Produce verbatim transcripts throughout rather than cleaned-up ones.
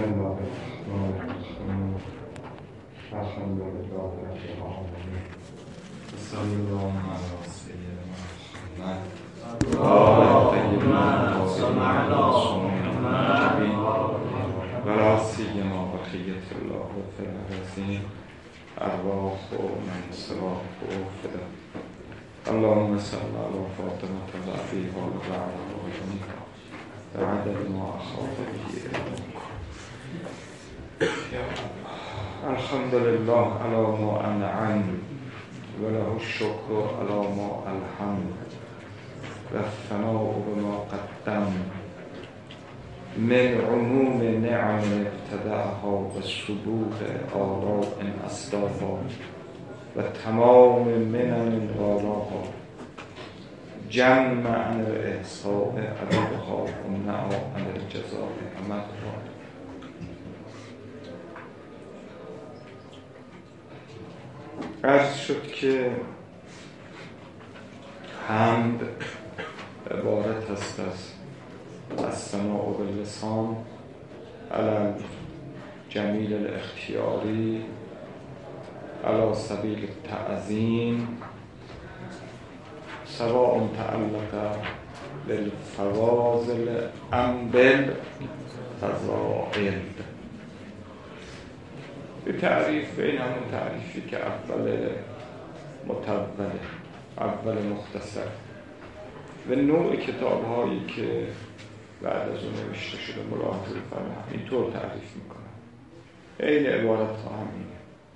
الله الرحمن الرحیم الحمد لله رب العالمین صلی الله علی سیدنا محمد و آل طیبین الطاهرین و لا سیما بقیة الله فی الارضین ارواح من صراط فدا. اللهم صل علی فاطمة و ابیها و زهرا و عدد ما اخاف به علمک. الحمد لله علی ما انعم و له الشکر علی ما الحم و الثناء بما قدم من عموم نعم ابتدعها و سبوق آراء اسدافا و تمام منن والاها جمع عن الاحصاء عددها و نعا عن الجزاء عمدها. عرض شد که حمد عبارت است از الثناء باللسان علی جمیل الاختیاری علی سبیل التعظیم سواء تعلق بالفواضل ام بالفضائل. به تعریف این همون تعریفی که اول متول اول مختصر و نوع کتاب هایی که بعد از اون نوشته شده ملاحظه بفرمایید اینطور تعریف میکنم. این عبارت ها همینه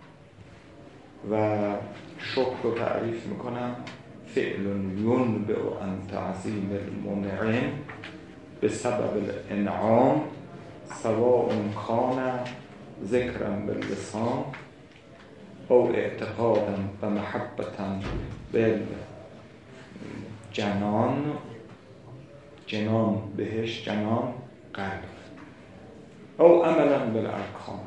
و شکر رو تعریف میکنم فعل ینبع عن تعظیم المنعم بسبب الانعام سواء کان ذکرا باللسان او اعتقادا و محبتا بالجنان جنان بهش جنان قلب او عملا بالارکان.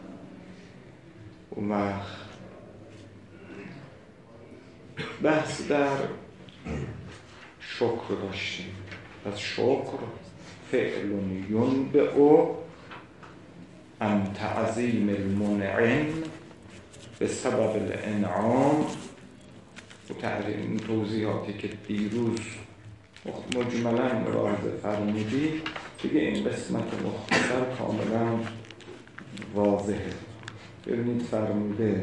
و وقت بحث در شکر داشتیم. از شکر فعل ینبع عن تعظیم المنعم به سبب الانعام و تعظیم توضیحاتی که دیروز مجملا ملاحظه فرمودی دیگه این قسمت مختصر کاملا واضحه. ببینید فرموده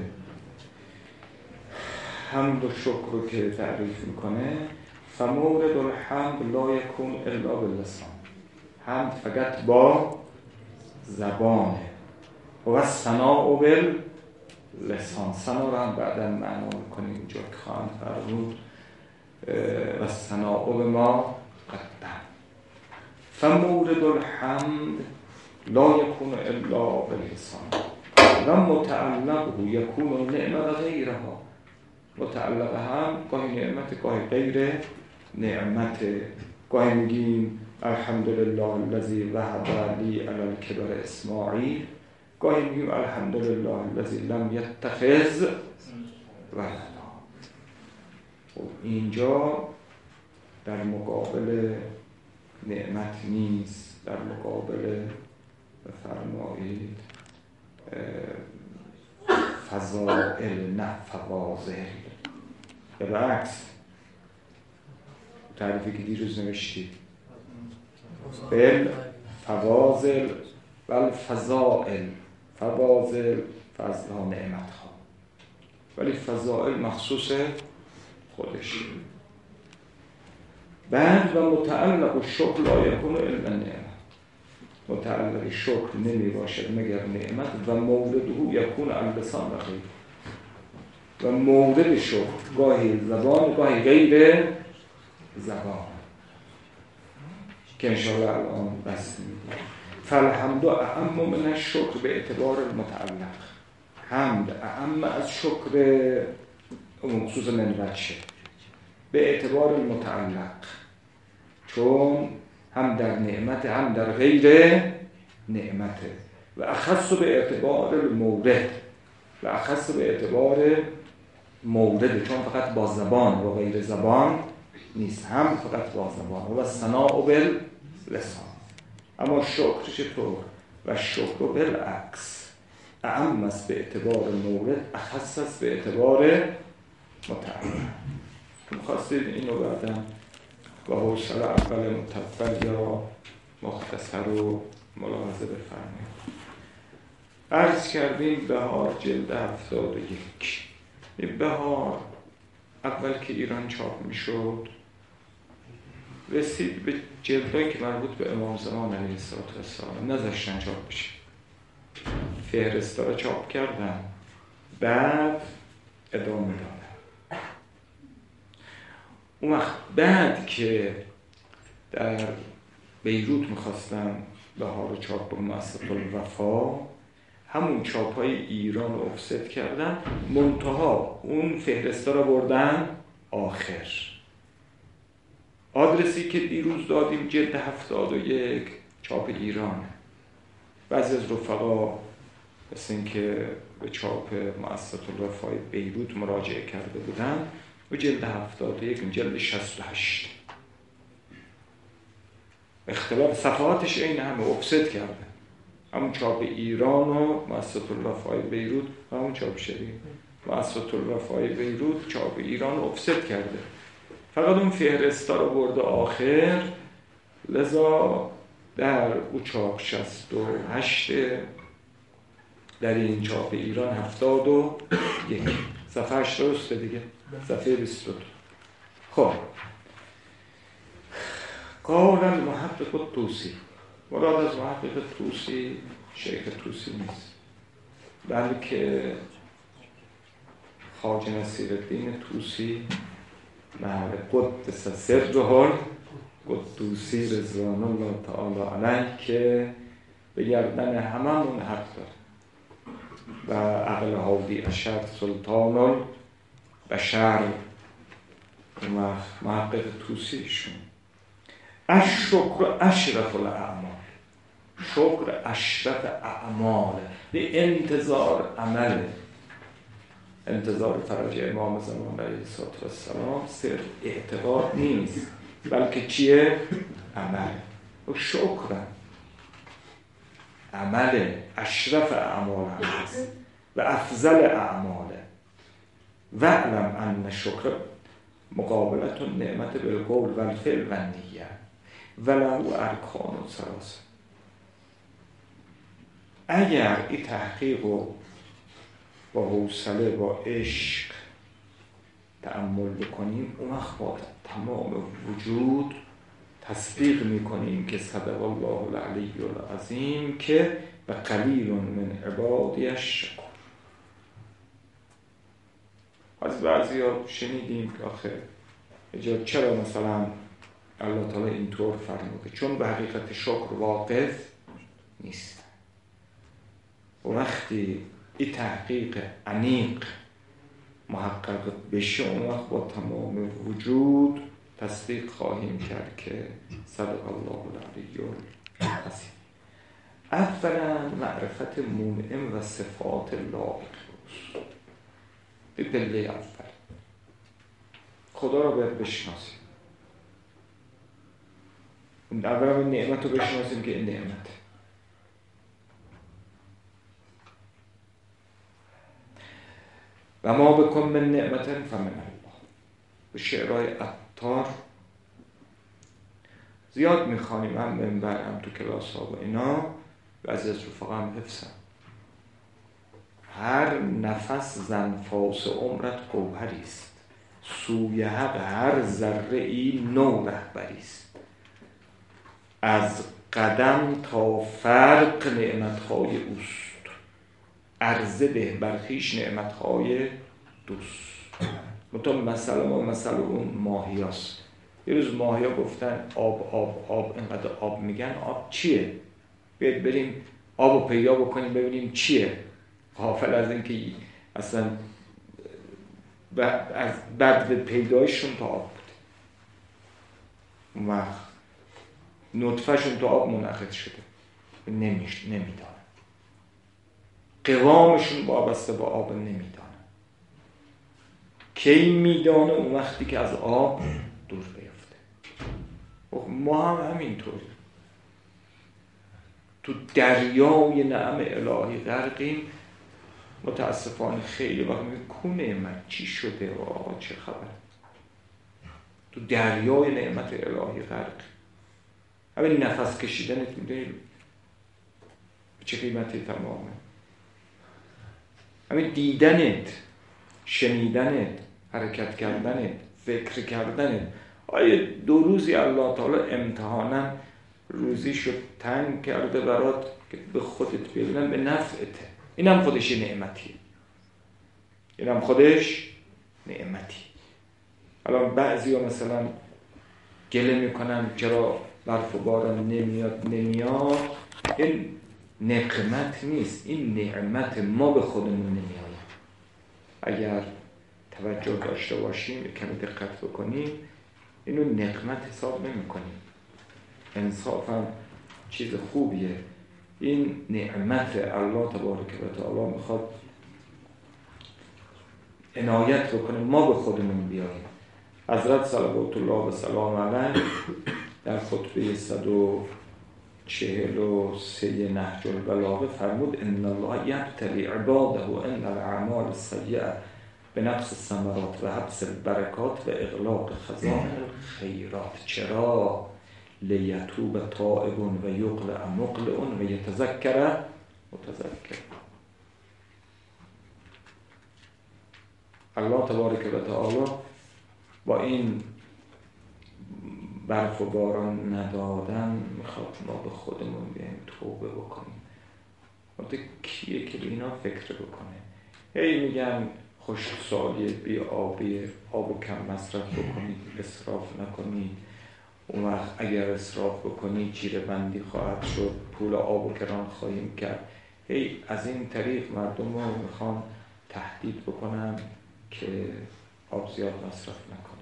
حمد و شکر رو که تعریف میکنه فمورد الحمد لا یکون الا باللسان. حمد فقط با زبانه و الثناء باللسان. ثنا رو هم بعدا معنا میکنیم اینجا که خواهند فرمود و الثناء بما قدم. فمورد الحمد لا یکون الا باللسان و متعلقه یکون نعمت غیرها. متعلق هم گاهی نعمت گاهی غیر نعمت. گاهی میگیم الحمدلله الذی وهب لی علی الکبر اسماعیل، گاهی میگیم الحمدلله الذی لم یتخذ ولدا. و اینجا در مقابل نعمت نیست، در مقابل بفرمایید فضائل نه فواضل. یا برعکس تعریفی که دیروز نوشتی بل فواضل بل فضائل. فواضل فضل ها نعمت ها ولی فضائل مخصوص خودش. بعد و متعلق الشکر لا یکون الا نعمت. متعلق شکر نمی باشد مگر نعمت و مورده یکون اللسان و غیر. و مورد شکر گاهی زبان گاهی غیر زبان که انشاءالله الان بس میدیم. فالحمد اعم من الشکر به اعتبار المتعلق. حمد اعم از شکر مخصوص من وجه به اعتبار المتعلق، چون هم در نعمت هم در غیر نعمته. و اخص به اعتبار المورد و اخص به اعتبار مورد، چون فقط با زبان و غیر زبان نیست، هم فقط با زبان و الثناء باللسان. اما شکر چطور؟ و شکر بالعکس اعم است به اعتبار مورد، اخص است به اعتبار متعلق. می‌خواستید اینو بعدم با حوصله اول متفل یا مختصر و ملاحظه بفرمایید. عرض کردیم بهار جلد هفتاد و یک. این بهار اول که ایران چاپ میشد رسید به جلدایی که مربوط به امام زمان علیه السلام، نذاشتن چاپ بشه، فهرستا رو چاپ کردن، بعد ادامه دادن. اون وقت بعد که در بیروت میخواستن بهار رو چاپ با مؤسسه الوفا، همون چاپ های ایران رو افسد کردن، منتها اون فهرستا رو بردن آخر. آدرسی که دیروز دادیم جلد هفتاد و یک چاپ ایران. بعضی از رفقا مثل این که به چاپ مؤسسه الوفای بیروت مراجعه کرده بودن و جلد هفتاد و یک جلد شصت و هشت اختلاف صفحاتش این همه افسد کرده. همون چاپ ایران و مؤسسه الوفای بیروت و همون چاپ شریف. مؤسسه الوفای بیروت چاپ ایران افسد کرده، فقط اون فهرستا رو برده آخر. لذا در او چاپ شصت و هشت، در این چاپ ایران هفتاد و یک صفحه هشت درسته دیگه، صفحه بیست و دو. خب قال المحقق طوسی، مراد از محقق طوسی شیخ طوسی نیست، بلکه خواجه نصیرالدین طوسی محل قدس سره قدوسی رضوان الله تعالی علیه که به گردن هممون حق داره و عقل هادی اشر سلطان البشر و محقق طوسیشون. الشکر اشرف الاعمال، شکر اشرف اعمال، به انتظار عمله. انتظار فرج امام زمان علیه السلام صرف اعتقاد نیست، بلکه چیه؟ عمل. و شکر عمل اشرف اعمال هست و افضل اعمال. و اعلم ان شکر مقابلت نعمت بالقول و الفعل و نیه و له ارکان و ثلاثه. اگر این تحقیق رو با حوصله با عشق تأمل بکنیم، اون وقت با تمام وجود تصدیق میکنیم که صدق الله العلی العظیم که و قلیل من عبادی الشکور. از بعضی ها شنیدیم که آخه چرا مثلا الله تعالی اینطور فرموده؟ چون به حقیقت شکر واقف نیست. و وقتی این تحقیق عمیق محقق بشه، اون وقت با تمام وجود تصدیق خواهیم کرد که صدق الله العلی العظیم. اولا معرفت منعم و صفات لایق به پله اول خدا را باید بشناسیم. اولا این نعمت رو بشناسیم که این نعمت. و ما بکن من نعمت فمن الله. به شعرهای عطار زیاد میخوانیم، هم منبر هم تو کلاس ها و اینا، و از از رفقا هم حفظم. هر نفس زنفاس عمرت گوهریست، سوی حق هر ذره ای نو رهبریست. از قدم تا فرق نعمتهای اوست، عرضه به برخیش نعمتهای دوست. منطقه مسئله ما مسئله اون ماهی هست. یه روز ماهی ها گفتن آب آب آب، اینقدر آب میگن، آب چیه؟ بیاید بریم آب رو پیدا بکنیم ببینیم چیه، غافل از اینکه اصلا از بعد پیدایشون تا آب بود و نطفهشون تا آب منعقد شده، نمیش نمیدانه، قوامشون وابسته با آب نمیدانه. کی میدانه؟ اون وقتی که از آب دور بیفته. ما هم همینطوری. تو دریای نعم الهی غرقیم. متاسفانه خیلی وقت میگه کو نعمت چی شده و آقا چه خبر. تو دریای نعمت الهی غرق. همین نفس کشیدنت میده چه قیمتی تمامه. همین دیدنت، شنیدنت، حرکت کردنت، فکر کردنت. آیا دو روزی الله تعالی امتحانا روزی شد تنگ کرده برات که به خودت ببینن به نفعته. اینم خودش نعمتیه. اینم خودش نعمتی. الان بعضی ها مثلا گله میکنن چرا برف و باران نمیاد نمیاد. این نقمت نیست، این نعمت ما به خودمون نمیاد. اگر توجه داشته باشیم، کمی دقت بکنیم، اینو نقمت حساب نمی کنیم. انصافا چیز خوبیه. این نعمت الله تبارک و تعالی میخواد عنایت بکنه ما به خودمون بیاییم. حضرت صلوات الله و سلام علیه در خطبه صد و چهل و سه نهج البلاغه فرمود ان الله یبتلی عباده ان الاعمال السیئه بنقص الثمرات و حبس البرکات و اغلاق خزائن الخیرات. چرا؟ لیتوب تائب و یقلع مقلع و یتذکر متذکر. الله تبارک و تعالی با این برف و باران ندادن میخواد ما به خودمون بیاییم توبه بکنیم. البته کیه که به اینا فکر بکنه؟ هی میگن خشکسالی بی آبی، آب کم مصرف بکنید، اسراف نکنید. اون وقت اگر اسراف بکنید جیره بندی خواهد شد، پول آب و گران خواهیم کرد. هی از این طریق مردم رو میخوان تهدید بکنن که آب زیاد مصرف نکنید.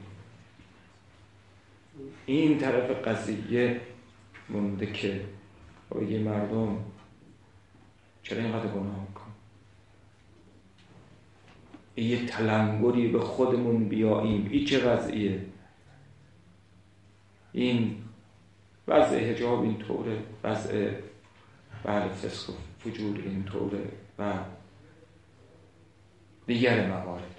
این طرف قضیه مونده که یه مردم چرا اینقدر گناه میکن؟ یه تلنگری به خودمون بیاییم. این چه وضعیه؟ این وضع حجاب این طوره، وضع بله فسق و فجور این طوره و دیگر موارد.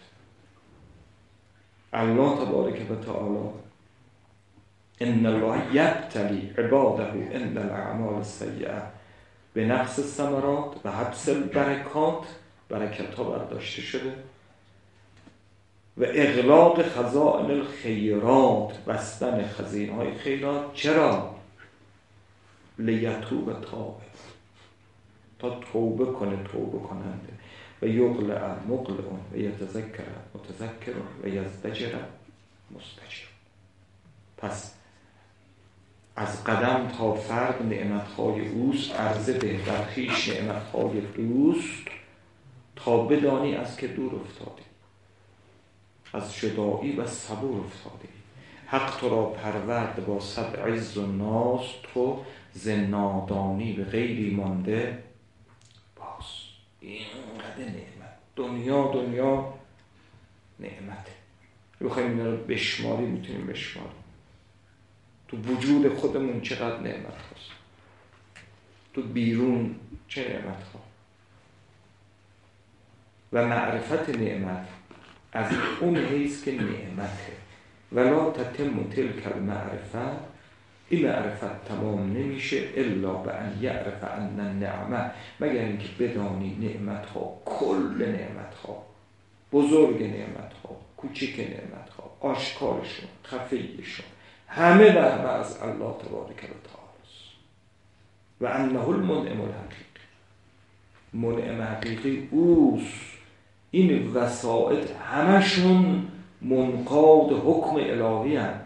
الله تبارک و تعالی ان الله یبتلی عباده ان الاعمال السیئه بنقص الثمرات و حبس البرکات. برکت ها برداشته شده و اغلاق خزائن الخیرات، بستن خزینه های خیرات. چرا؟ لیتوب تائب، تا توبه کنه توبه کننده، و یقلع مقلع و یتذکر متذکر و یزدجر مزدجر. پس از قدم تا فرد نعمتهای اوست، عرضه ده بر خویش نعمتهای اوست تا بدانی از که دور افتادی، از شدایی و صبور افتادی. حق تو را پرورد با صد عز و ناز، تو ز نادانی به غیری مانده باز. اینقدر نعمت، دنیا دنیا نعمت. بخوایم اینا رو بشماری میتونیم بشماریم. تو وجود خودمون چقدر نعمت هست، تو بیرون چه نعمت ها. و معرفت نعمت از اون حیث که نعمته. ولا تتم تلک المعرفت، این معرفت تمام نمیشه الا بان یعرف ان النعمه، مگر اینکه بدانی نعمت ها، کل نعمت ها، بزرگ نعمت ها، کوچک نعمت ها، آشکارشون، خفیشون، همه در همه از الله تبارک و تعالی است. و انه المنعم الحقیقی، منعم حقیقی اوست. این وسائط همشون منقاد حکم الهی هست،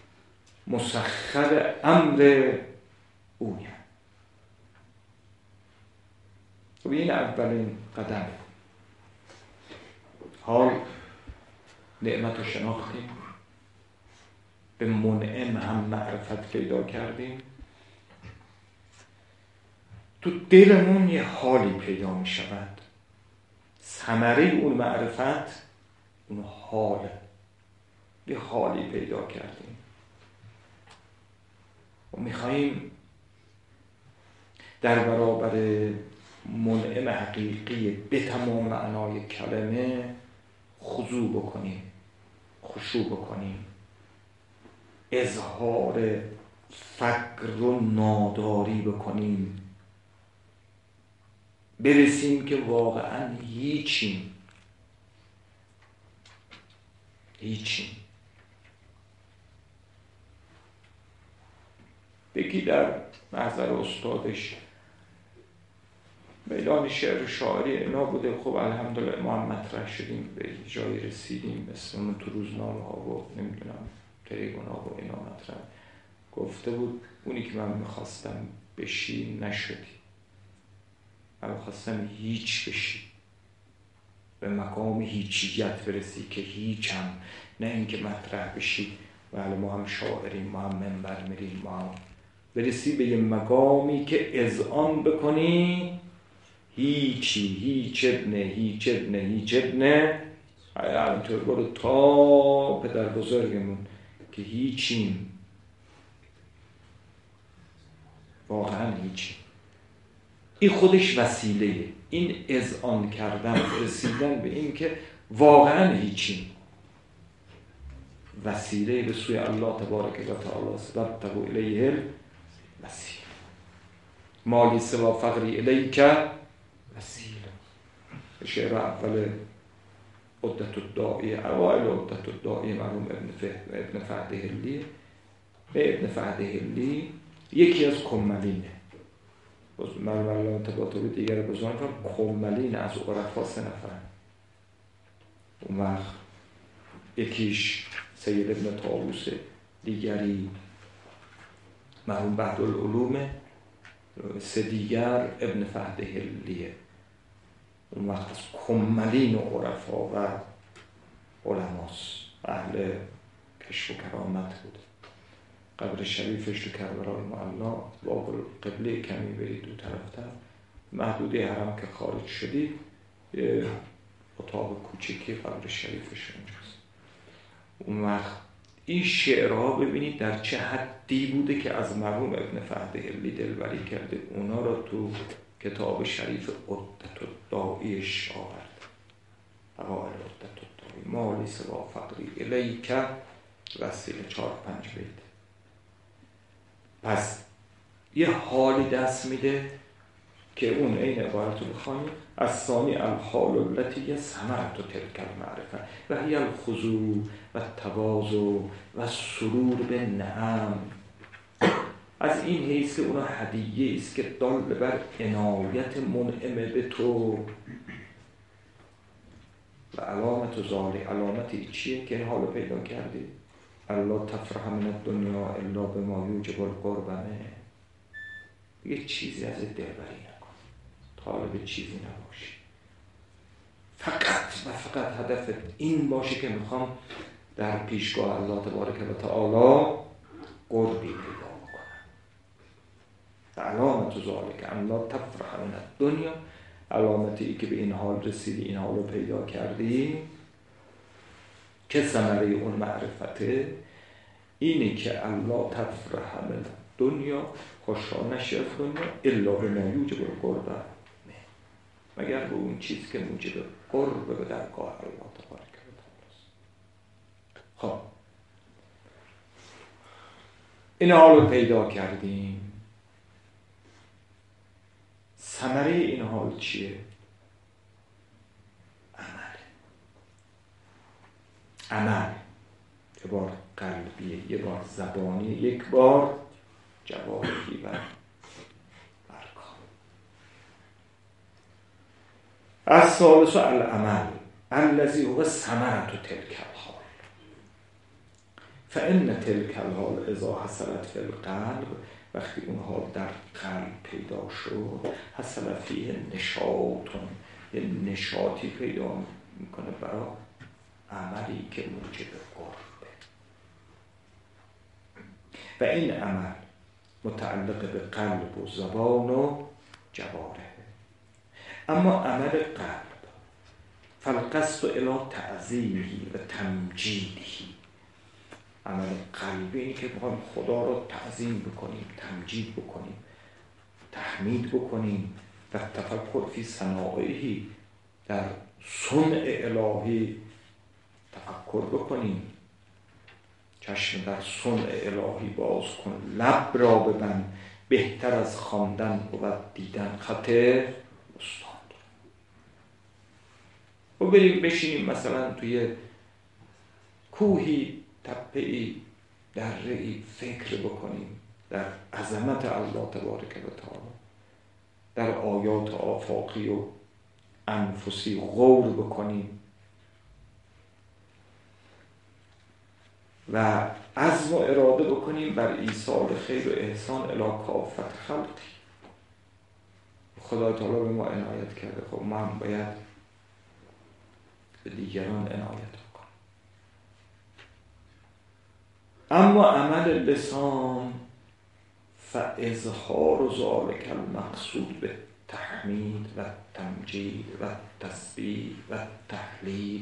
مسخر امر اوی. و این اولین قدم. حال نعمت رو شناختیم، به منعم هم معرفت پیدا کردیم، تو دلمون یه حالی پیدا می شود. ثمره اون معرفت اون حاله، یه حالی پیدا کردیم و میخواییم در برابر منعم حقیقی به تمام معنای کلمه خضوع بکنیم، خشوع بکنیم، اظهار فقر و ناداری بکنیم، برسیم که واقعا هیچیم، هیچیم. یکی در نظر استادش میدان شعر شاعری اینا بوده. خب الحمدلله ما هم مطرح شدیم، به جایی رسیدیم، اسممون تو روزنامه ها و نمیدونم تریبون ها و اینا مطرح. گفته بود اونی که من میخواستم بشی نشدی، من میخواستم هیچ بشی، به مقام هیچیت برسی که هیچم، نه اینکه مطرح بشی بله ما هم شاعریم، ما هم منبر میریم، ما هم برسی به یه مقامی که اذعان بکنی هیچی، هیچ ابنه، هیچ ابنه، هیچ ابنه. همینطور برو تا پدر بزرگمون که هیچیم، واقعا هیچیم. این خودش وسیله، این اذعان کردن، رسیدن به این که واقعا هیچیم، وسیله به سوی الله تبارک و تعالی. وابتغوا الیه الوسیله، مالی سوا فقری الیک وسیله. شعر اول عدت الداعیه، اوائل عدت الداعیه مرحوم ابن فهد ابن فهد هلی. به ابن فهد هلی یکی از کمالینه، مرحوم علامه طباطبایی دیگر بزرگ فرمود کمالین از عرفا سه نفرن. اون وقت یکیش سید ابن طاووس، دیگری مرحوم بهرالعلوم، سه دیگر ابن فهد هلیه. اون وقت از کمالین و عرفا و علماس اهل کشف و کرامت بود. قبر شریفش تو کربلای معلا، باب القبله کمی برید دو طرفتر، محدوده حرم که خارج شدید یه اتاق کوچکی قبر شریفش اونجاست. اون وقت این شعرها ببینید در چه حدی بوده که از مرحوم ابن فهد هلی دلبری کرده، اونا رو تو کتاب شریف عدت الداعیش آورد. اوائل عدت الداعی، مالی سوا فقری الیک وسیله، چهار پنج بیت. پس یه حالی دست میده که اون این عبارت رو بخوانیم: از ثانی الحال التي ثمرت تلك المعرفه و هی الخضوع و التواضع و سرور بالنعم. از این حیث که اونا هدیه است که دال بر عنایت منعم به تو. و علامت ذالی، علامتی چیه که این حالو پیدا کردی؟ الله تفرح من الدنیا الا بما یوجب القرب منه. یه چیزی از دلبری نکن، طالب چیزی نباشی، فقط و فقط هدفت این باشه که میخوام در پیشگاه الله تبارک و تعالی قربی پیدا بکنم. علامت ذالک الله تفرح من الدنیا، علامتی که به این حال رسیدی، این حال رو پیدا کردی که ثمره اون معرفته اینه که الله تفرح من دنیا، خوشحال نشی از دنیا، الا به ما یوجب القرب، مگر به اون چیز که موجب قرب به درگاه الله تبارک و تعالی است. خب این حال پیدا کردیم. ثمره این حال چیه؟ عمل. عمل یه بار قلبیه، یه بار زبانی، یک بار جوارحی و ارکان. الثالث العمل الذی هو ثمرة تلک الحال. فان تلک الحال اذا حصلت فی القلب، وقتی اون حال در قلب پیدا شد، حصل فیه نشاطون، یه نشاطی پیدا میکنه برای عملی که موجب قربه. و این عمل متعلق به قلب و زبان و جواره. اما عمل قلب فالقصد الی تعظیمه و تمجیده، عمل قلبی این که بخوایم خدا رو تعظیم بکنیم، تمجید بکنیم، تحمید بکنیم و تفکر فی صنایعی، در صنع الهی تفکر بکنیم. چشم در صنع الهی باز کن، لب را ببند، بهتر از خواندن بود دیدن خط استاد. و بریم بشینیم مثلا توی کوهی، تپه‌ای، دره‌ای فکر بکنیم در عظمت الله تبارک و تعالی، در آیات آفاقی و انفسی غور بکنیم و عزم و اراده بکنیم بر ایصال خیر و احسان الی کافة خلقی. خدا تعالی به ما عنایت کرده، خب ما هم باید به دیگران عنایت بکنیم. اما عمل لسان فاظهار ذلک المقصود به تحمید و تمجید و تسبیح و تهلیل،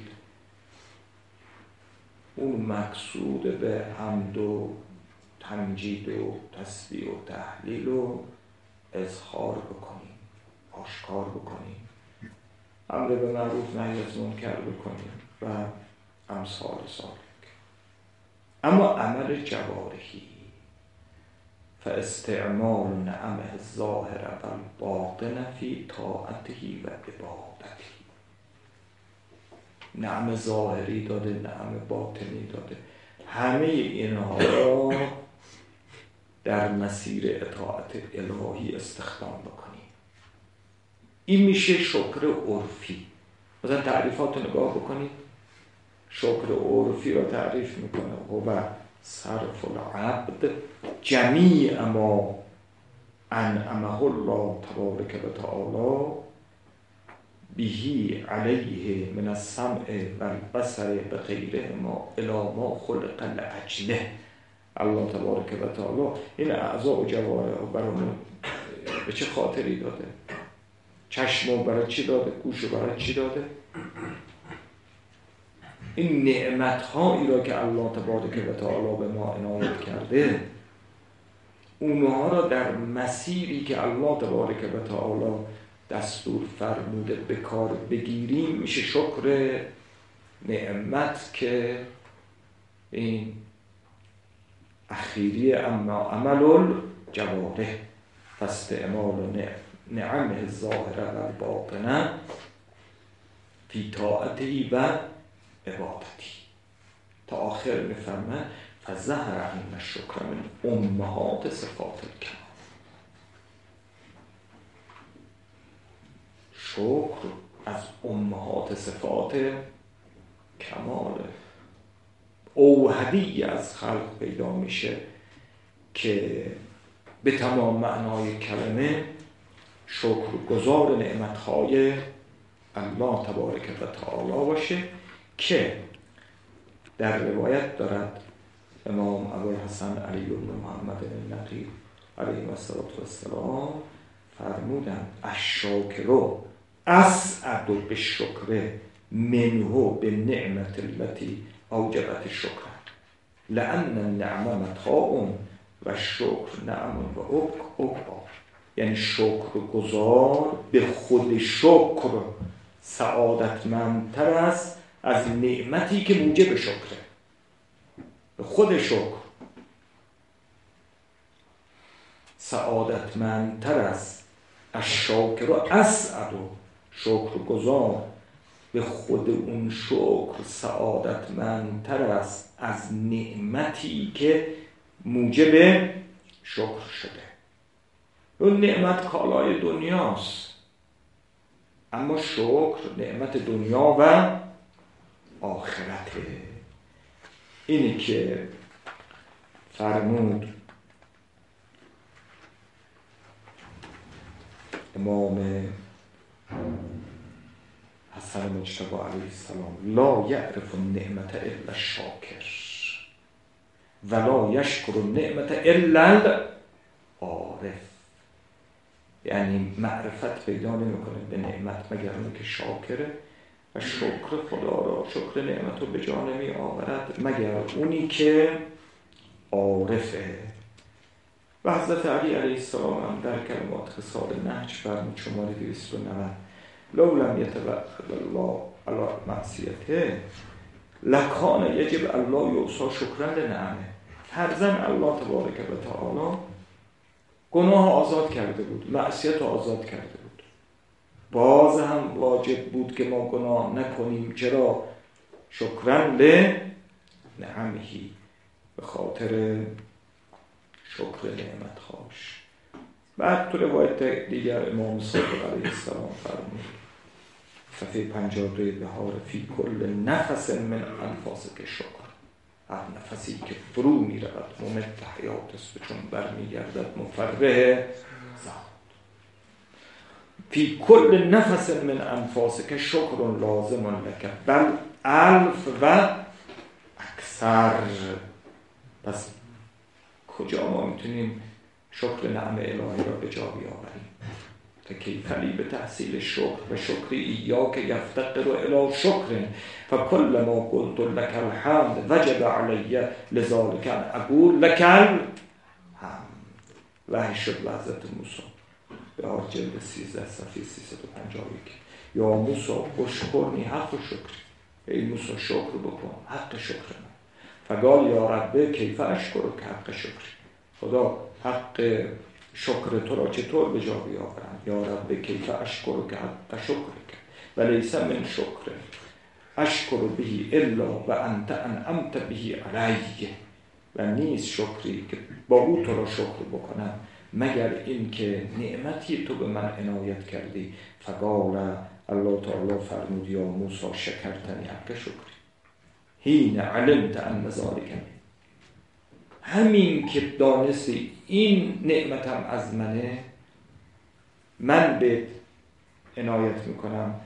اون مقصود به حمد و تمجید و تسبیح و تهلیل رو اظهار بکنیم، آشکار بکنیم، امر به معروف نهی از منکر بکنیم و امثال ذالک. اما عمل جوارحی فاستعمال نعمه الظاهره و الباطنه فی طاعته و عبادته. نعم ظاهری داده، نعم باطنی داده، همه اینها را در مسیر اطاعت الهی استخدام بکنیم. این میشه شکر عرفی. مثلا تعریفات رو نگاه بکنید، شکر عرفی را تعریف میکنه و صرف العبد جمیع ما انعمه الله تبارک و تعالی بهی علیه من السمع و البصر به غیره ما الی ما خلق لاجله. الله تبارک و تعالی این اعضاء و جوارح برامون به چه خاطری داده؟ چشم برای چی داده؟ گوش برای چی داده؟ این نعمت هایی را که الله تبارک و تعالی به ما عنایت کرده، اونها را در مسیری که الله تبارک و تعالی دستور فرموده به کار بگیریم میشه شکر نعمت که این اخیری اما عمل الجوارح فاستعمال نعمه الظاهره و الباطنه فی طاعته و عبادتی. تا آخر میفرمه فظهر ان الشکر من امهات صفات الکمال. شکر از امهات صفات کماله. اوحدی از خلق پیدا میشه که به تمام معنای کلمه شکر گزار نعمتهای الله تبارک و تعالی باشه، که در روایت دارد امام ابوالحسن علی بن محمد النقی علیه السلام فرمودند الشاکر اسعد بالشکر منه بالنعمة التي اوجبت الشکر لان النعمه متاع و الشکر نعم و عقبا. یعنی شکر گزار به خود شکر سعادتمندتر است از نعمتی که موجب شکره. به خود شکر سعادتمندتر است. الشاکر اسعد، شکر گزار به خود اون شکر سعادتمندتر است از نعمتی که موجب شکر شده. اون نعمت کالای دنیاست، اما شکر نعمت دنیا و آخرته. اینی که فرمود امام حسن مجتبی علیه السلام لا یعرف النعمت الا الشاکر ولا یشکر النعمت الا العارف. یعنی معرفت پیدا نمیکنه به نعمت مگر اون که شاکره و شکر خدا را، شکر نعمت رو به جا نمی آورد مگر اونی که عارفه. و حضرت علی علیه السلام هم در کلمات خصال نهج فرمود شماره دویست و نود لو لم یتوکل الله علی معصیته لکان یجب الله یعصی شکرا لنعمه. فرضاً الله تبارک و تعالی گناه آزاد کرده بود، معصیت آزاد کرده بود، باز هم واجب بود که ما گناه نکنیم. چرا؟ شکرا لنعمهی، به خاطر شکر نعمت خواش. بعد تو روایت دیگر امام صادق علیه السلام فرمود صفحه پنجاه و دو بهار فی کل نفس من انفاس که شکر، هر نفسی که فرو می رود ممت حیات است و چون بر می گردد مفرح زاد. فی کل نفس من انفاس که شکر لازم لک بل الف و اکثر. پس کجا ما میتونیم شکر نعم الهی را به جا بیاوریم؟ تکیفلی به تحصیل شکر و شکری ایاک یفتقر الی شکر فکل ما قلت لک الحمد وجب علی لذالک ان اقول لک الحمد. وحی شد به حضرت موسی به آر جلد سیزده صفحه سیصد و پنجاه و یک یا موسی اشکرنی حق شکر، ای موسی شکر بکن حق شکر من. فقال یا رب کیف اشکر که حق شکر، خدا حق شکر تو را چطور به جا بیاورم؟ یا رب کیف اشکر که حق شکر که ولیس من شکر اشکر بهی الا و انت انعمت بهی علیه، و نیست شکری که با او تو را شکر بکنم مگر این که نعمتی تو به من عنایت کردی. فقال الله تعالی فرمود یا موسی شکرتنی حق شکری حین علمت ان ذلک، همین که دانستی این نعمتم از منه، من به عنایت میکنم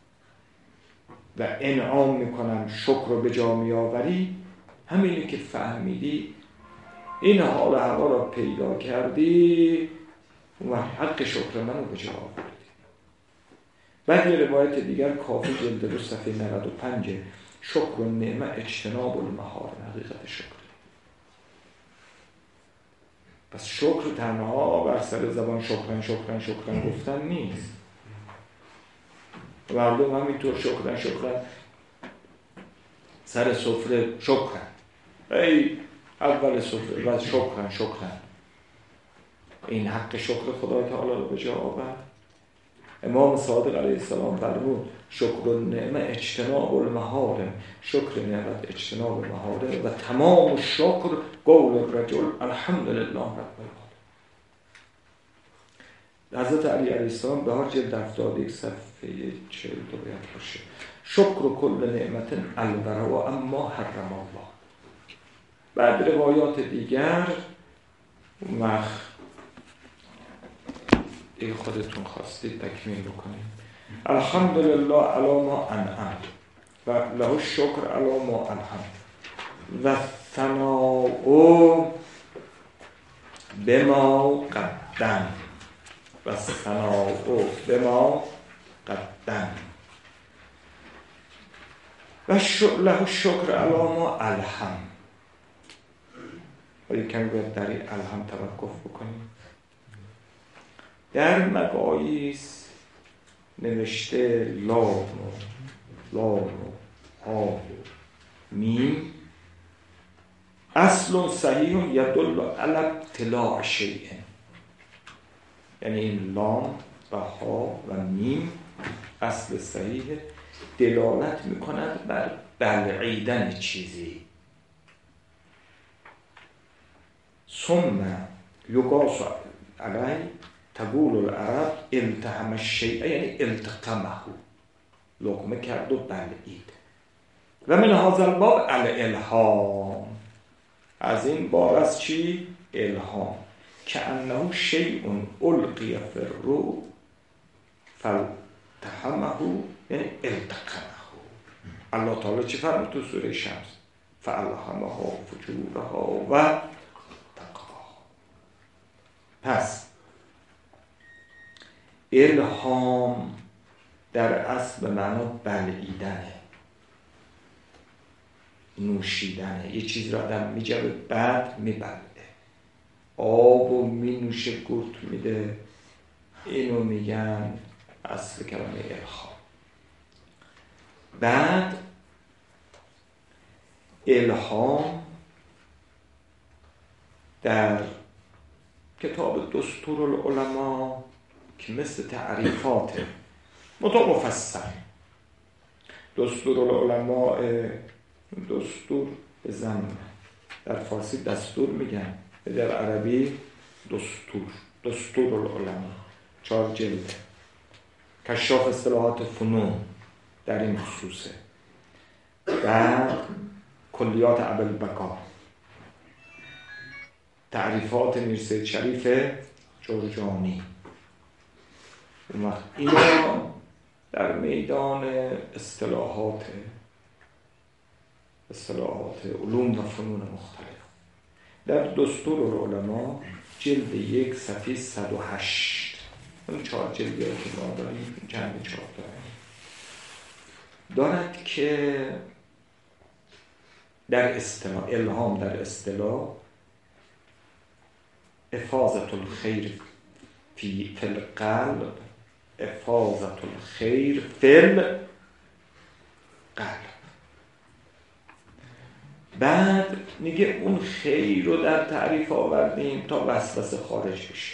و انعام میکنم، شکر رو به جا میآوری. همینی که فهمیدی این حال هوا را پیدا کردی و حق شکر منو به جا آوردی. بعد یه روایت دیگر کافی جلد دو صفحه نود و پنج شکر و نعمه اجتناب المحارم، حقیقت شکر. پس شکر تنها بر سر زبان شکرن شکرن شکرن گفتن نیست. مردم همینطور شکرن شکرن سر سفره شکرن، ای اول سفره و شکرن شکرن. این حق شکر خدای تعالی رو به جا آورد. امام صادق علیه السلام فرمود شکر النعمه اجتناب المحارم، شکر نعمت اجتناب المحارم و تمام شکر قول الرجل الحمدلله رب العالمین. حضرت علی علیه السلام به هر جلد هفتاد و یک صفحه چهل و دو بیان باشه شکر کل نعمت البرا اما حرم الله. بعد روایات دیگر وقت ای خودتون خواستید تکمیل بکنید. الحمدلله علی ما انعم و له الشکر علی ما الحم و ثناء بما قدم و ثناء بما قدم و له الشکر علی ما الحم. ولی کمی باید در این الحم توقف بکنیم. در مقایس نوشته لام و لام و ها و میم اصل صحیح یدل علی ابتلاع شیء، یعنی این لام و ها و میم اصل صحیح دلالت میکند بر بلعیدن چیزی. ثم یقاس علی تقول العرب التهم الشیء یعنی التقمه، لقمه کرد و بلعید. و من هذا الباب الالهام، از این باب از چی؟ الهام. که انه شیء القی فی الروح فالتهمه یعنی التقمه. الله تعالی چی فرمود تو سوره شمس؟ فالهمها فجورها و تقواها. پس الهام در اصل به معنا بلعیدنه، نوشیدنه. یه چیز را آدم میجوه بعد میبلعه. آب و می نوشه گورت میده، اینو میگن اصل کلمه الهام. بعد الهام در کتاب دستورالعلماء که مثل تعریفاته مطابق مفصل، دستورالعلماء، دستور به زن در فارسی دستور میگن، در عربی دستور، دستورالعلماء، چهار جلد، کشاف اصطلاحات فنون در این خصوصه. بعد کلیات ابوالبکا، تعریفات میرسید شریف جرجانی. اون وقت اینا در میدان اصطلاحات اصطلاحات علوم و فنون مختلف. در دستورالعلماء جلد یک صفحه صد و هشت، اون چهار جلدی که ما داریم چند چهار داریم دارد که در اصطلاح الهام، در اصطلاح افاضة الخیر فی فی القلب، افاضة الخیر فی القلب. بعد میگه اون خیر رو در تعریف آوردیم تا وسوسه خارج بشه.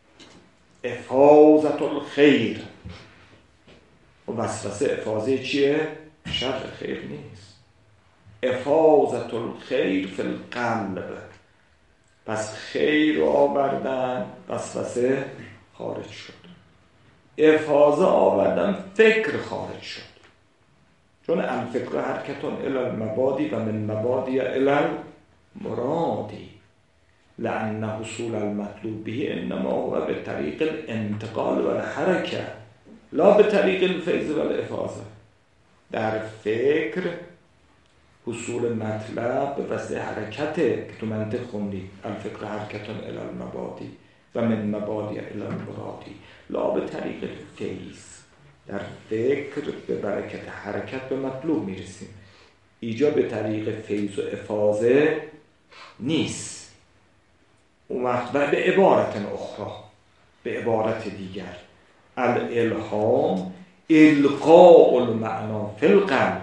افاضة الخیر، و وسوسه افاضه چیه؟ شر خیر نیست. افاضة الخیر فی القلب، پس خیر رو آوردن، وسوسه خارج شد. افاضه آوردن، فکر خارج شد، چون الفکر حرکتون الی المبادی و من مبادی الی المرادی، لأن حصول المطلوب به انما هو به طریق الانتقال و الحرکه لا به طریق الفیض و الافاضه. در فکر حصول مطلب به وسیله حرکته که تو منطق خوندید، الفکر حرکتون الی المبادی و من مبادی الی المرادی لا به طریق الفیض. در فکر به برکت حرکت به مطلوب میرسیم، ایجا به طریق فیض و افاضه نیست. اون وقت و به عبارت اخرى، به عبارت دیگر، الالهام القاء المعنا فی القلب،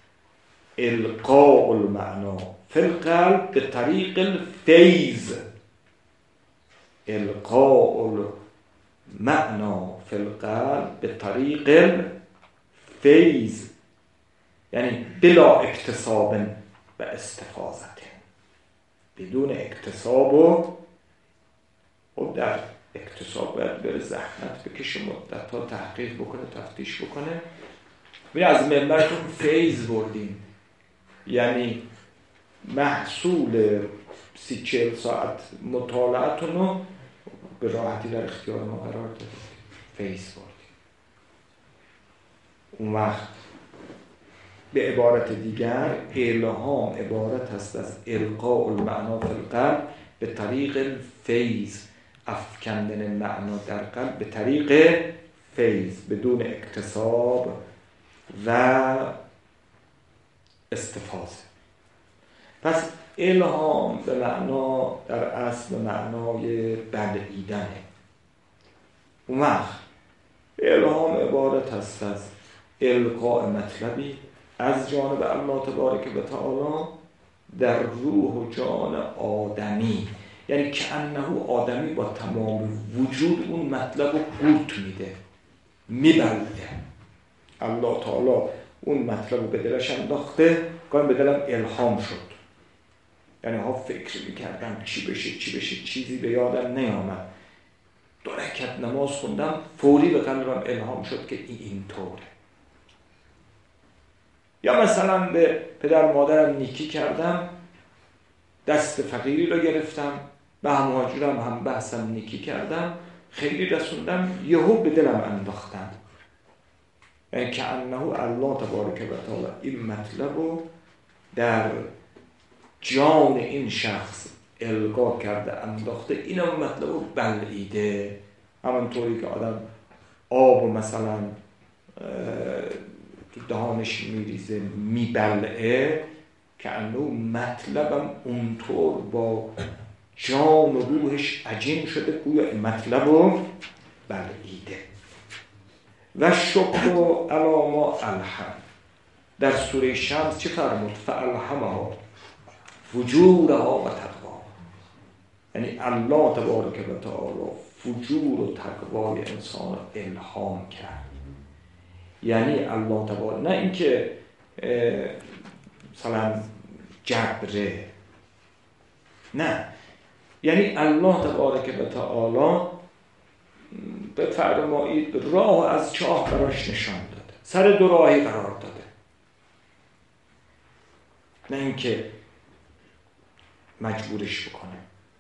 القاء المعنا فی القلب به طریق الفیض، القاء المعنا فی القلب به طریق الفیض، یعنی بلا اکتساب و استفاضت، بدون اکتساب و و در اکتساب باید بره زحمت بکشه، مدت ها تحقیق بکنه، تفتیش بکنه. ببین از منبرتون فیض بردیم، یعنی محصول سی چهل ساعت مطالعتون رو به راحتی در اختیار ما قرار دادیم، فیض بردیم. اون وقت به عبارت دیگر الهام عبارت است از القاء المعنا فی القلب به طریق الفیض، افکندن معنا در قلب به طریق فیض، بدون اکتساب و استفاضه. پس الهام به معنا در اصل معنای بلعیدنه. اون وقت الهام عبارت است از القاء مطلبی از جانب الله تبارک و تعالی در روح و جان آدمی، یعنی که انه آدمی با تمام وجود اون مطلب رو قورت میده، میبلده. الله تعالی اون مطلب رو به دلش انداخته، گاهی به دلم الهام شد، یعنی ها فکر میکردم چی بشه چی بشه، چیزی به یادم نیامد، دو رکعت نماز خوندم، فوری به قلبم الهام شد که این اینطوره. یا مثلا به پدر مادرم نیکی کردم، دست فقیری رو گرفتم، به مهاجرم هم بحثم نیکی کردم، خیلی رسوندم، یهو به دلم انداختم، یعنی که انه الله تبارک و تعالی این مطلب رو در جان این شخص القا کرده، انداخته، این هم مطلب رو بلعیده. همانطوری که آدم آب و مثلا تو دهانش میریزه میبلعه، که انه مطلبم اونطور با جان و روحش عجین شده گویا این مطلب رو بلعیده. و شکر و علاما الهم. در سوره شمس چه فرمود؟ فالهمها فجورها و تقوا. یعنی الله تبارک و تعالی فجور و تقوای انسان الهام کرد. یعنی الله تبارک، نه اینکه مثلا جبره، نه، یعنی الله تبارک و تعالی بفرمایید راه از چاه براش نشان داده، سر دو راهی قرار داده، نه اینکه مجبورش بکنه.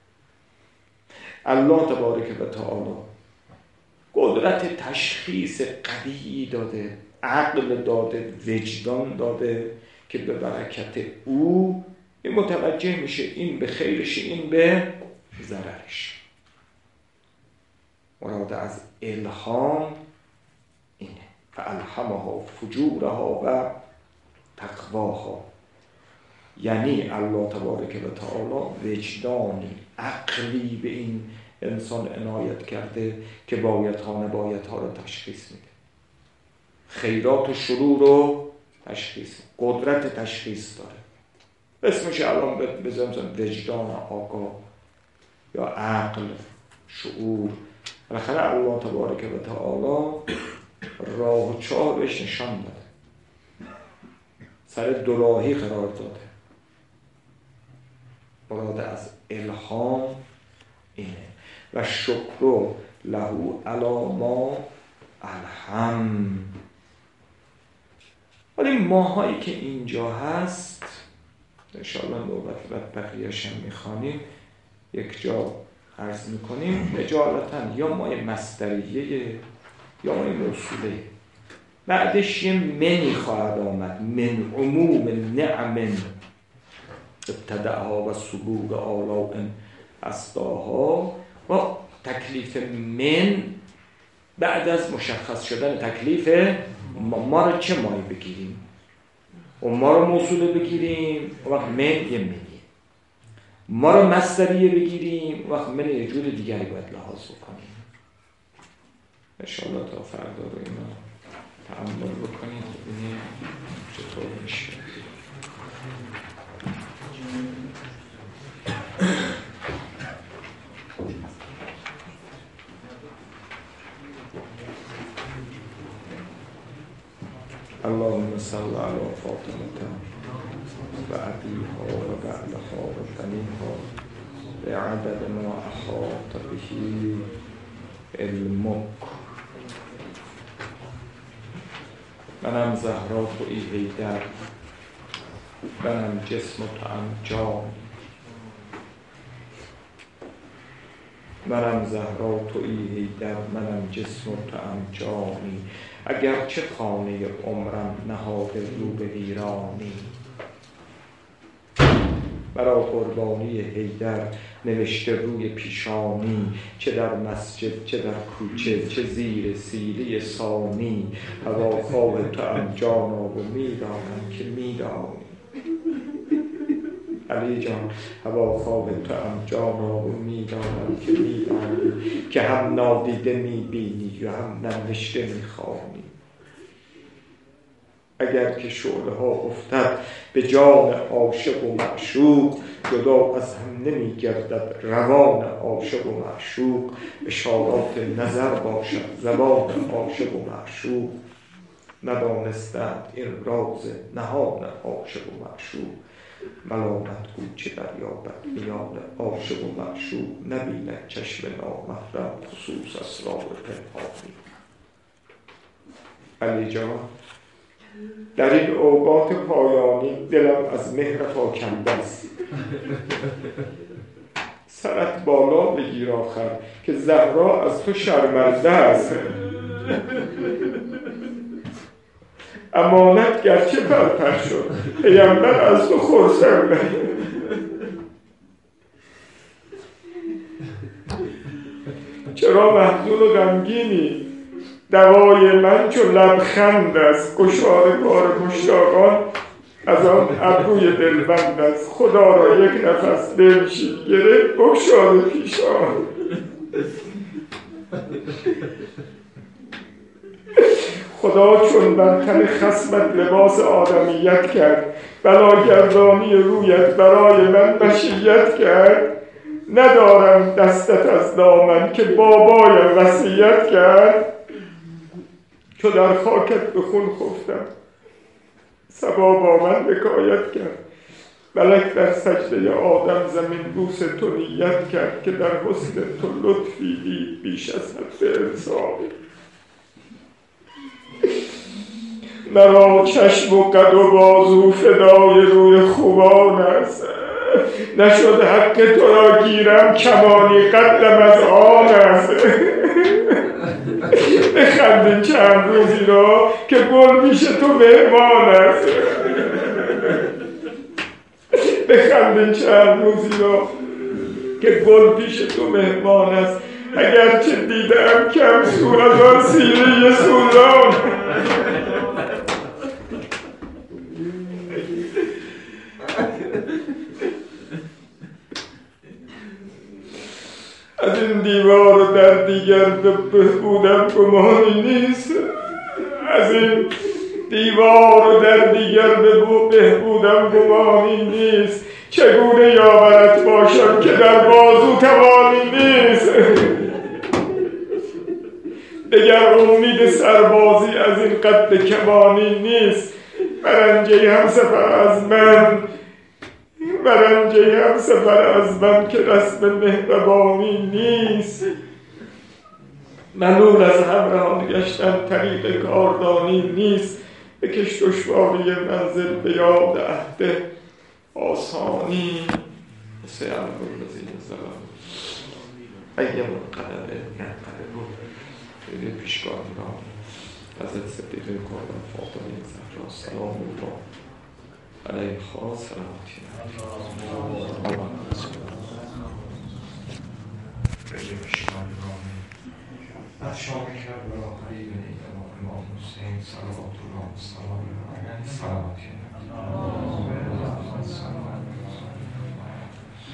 الله تبارک و تعالی قدرت تشخیص قوی داده، عقل داده، وجدان داده که به برکت او متوجه میشه این به خیرش، این به ضررش. مراد از الهام اینه، فالهمها فجورها و تقواها. یعنی الله تبارک و تعالی وجدانی، عقلی به این انسان عنایت کرده که بایدها نبایدها رو تشخیص میده، خیرات و شرور رو تشخیص، قدرت تشخیص داره. اسمش الان بزنم وجدان آگاه یا عقل، شعور. بالاخره الله تبارک و تعالی راه و چاه بهش نشان داده، سر دوراهی قرار داده. مراد از الهام اینه. و شکر له علی ما الهم. ولی ماهایی که اینجا هست انشاءالله نوبت بعد بقیه‌اش هم میخوانیم، یک جا عرض میکنیم اجالتا یا مای مصدریه یا مای موصوله، بعدش یه منی خواهد آمد، من عموم نعم ابتدعها و سبوق آلاء اسداها، و تکلیف من بعد از مشخص شدن تکلیف ما, ما رو چه مایی بگیریم و ما رو موصوله بگیریم، وقت من یه منی، ما رو مصدریه بگیریم، وقت من یه جور دیگری باید لحاظ بکنیم. انشاءالله تا فردا رو اینا تأمل بکنیم ببینیم چطور میشه. اللهم صل علی فاطمة و ابیها و بعدها و بنیها بعدد ما احاط به علمک. منم زهرا تویی حیدر، منم جسم و توام جان. منم زهرا تویی حیدر، منم جسم و توام جانی. اگر چه خانه عمرم نهاده رو به ویرانی. برا قربانی حیدر نوشته روی پیشانی، چه در مسجد چه در کوچه چه زیر سیلی ثانی. هواخواه توام جانا و میدانم که میدانی. علی جان هواخواه توام جانا و میدانم که میدانی، که هم نادیده میبینی و هم ننوشته میخوانی. اگر که شعله ها افتد به جان عاشق و معشوق، جدا از هم نمی گردد روان عاشق و معشوق. اشارات نظر باشد زبان عاشق و معشوق، ندانستند این راز نهان عاشق و معشوق. ملامت گو چه دریابد میان عاشق و معشوق، نبیند چشم نامحرم خصوص اسرار پنهانی. علی جان در این اوقات پایانی دلم از مهرت آکنده است. سرت بالا بگیر آخر که زهرا از تو شرمنده است. امانت گرچه پرپر شد پیامبر از تو خرسنده. چرا محزون و غمگینی؟ دوای من چون لبخند است. گشادگار مشتاقان از آن ابروی دلبند از خدا را یک نفس بنشید گرفت بگشاد پیشان. خدا چون بر تن خصمت لباس آدمیت کرد، بلاگردانی رویت برای من بشیت کرد. ندارم دستت از دامن که بابایم وصیت کرد. چو در خاکت به خون خفتم صبا با من حکایت کرد. ملک در سجده آدم زمین بوس تو نیت کرد که در حسن تو لطفی دید بیش از حد انصافی. مرا چشم و قد و بازو فدای روی خوبان است. نشد حق تو را گیرم کمانی قدم از آن است. بخندین چند روزی را که گل پیش تو مهمان است. بخندین چند روزی را که گل پیش تو مهمان است. اگرچه دیدم کم سو از آن سیره سوزان. از این دیوار در دیگر بهبودم گمانی نیست. از این دیوار در دیگر بهبودم گمانی نیست. چگونه یاورت باشم که در بازو توانی نیست. دگر امید سربازی از این قد کمانی نیست. برنجه هم سفر از من برنجه هم سفر از من که رسم مهربانی نیست. ملول از همراهان گشتن طریق کاردانی نیست. بکش دشواری منزل به یاد عهد آسانی. سیعلم الذین ظلموا ایم القلب ینقلبون. خیلی پیشگاه را حضرت صدیقه کردن فاطمه زهرا سلام الله علیه خاص سلامتی خیلی پیشگاه را از شام کربلا قریب نیدم امام حسین صلوات الله سلام علیه سلامتی